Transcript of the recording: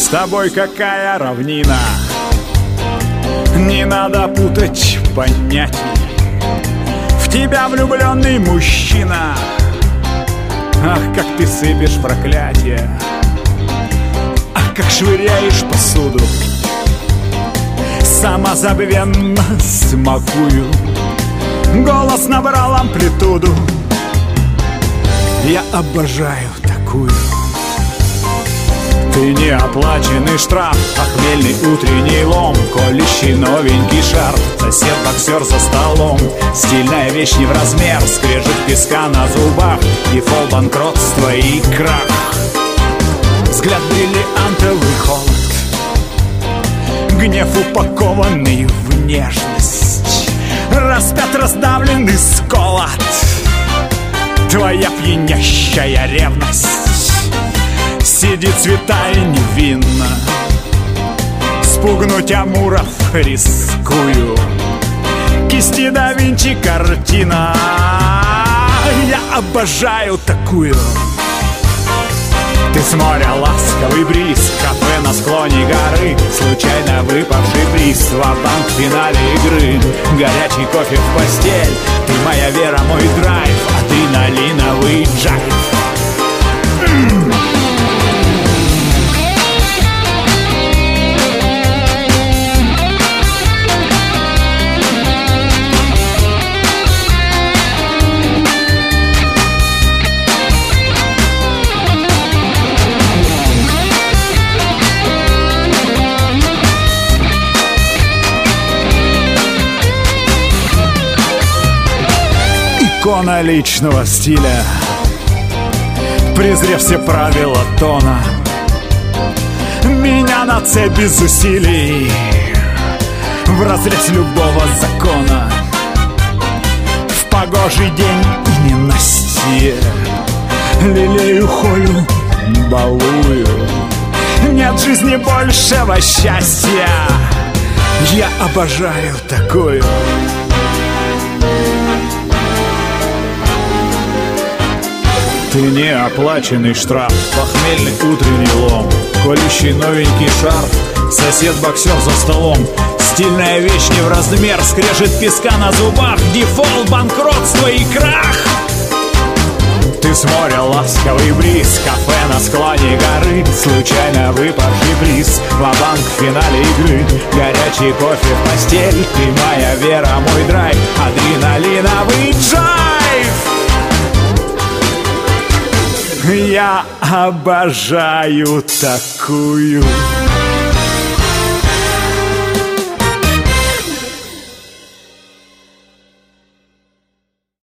тобой какая равнина. Не надо путать понятий. В тебя влюбленный мужчина. Ах, как ты сыпешь проклятия. Ах, как швыряешь посуду. Самозабвенно смакую. Голос набрал амплитуду. Я обожаю такую. Ты неоплаченный штраф, похмельный утренний лом, колющий новенький шарф, сосед-боксер за столом. Стильная вещь не в размер, скрежет песка на зубах, дефол, банкротство и крах. Взгляд бриллиантовый холод, гнев упакованный в нежность, распят, раздавленный сколот, твоя пьянящая ревность. Сидит святая невинно, спугнуть амуров рискую. Кисти да Винчи картина. Я обожаю такую. Ты с моря ласковый бриз, кафе на склоне горы, случайно выпавший приз, ва-банк в финале игры. Горячий кофе в постель, ты моя вера, мой драйв, адреналиновый джайв. Икона личного стиля, презрев все правила тона, меня на цепь без усилий, вразрез любого закона. В погожий день и ненастье лелею, холю, балую. Нет жизни большего счастья. Я обожаю такую. Ты неоплаченный штраф, похмельный утренний лом, колющий новенький шарф, сосед-боксер за столом. Стильная вещь не в размер, скрежет песка на зубах, дефол, банкротство и крах. Ты с моря ласковый бриз, кафе на склоне горы, случайно выпавший приз, ва-банк в финале игры. Горячий кофе в постель, ты моя вера, мой драйв, адреналиновый джайв. Я обожаю такую.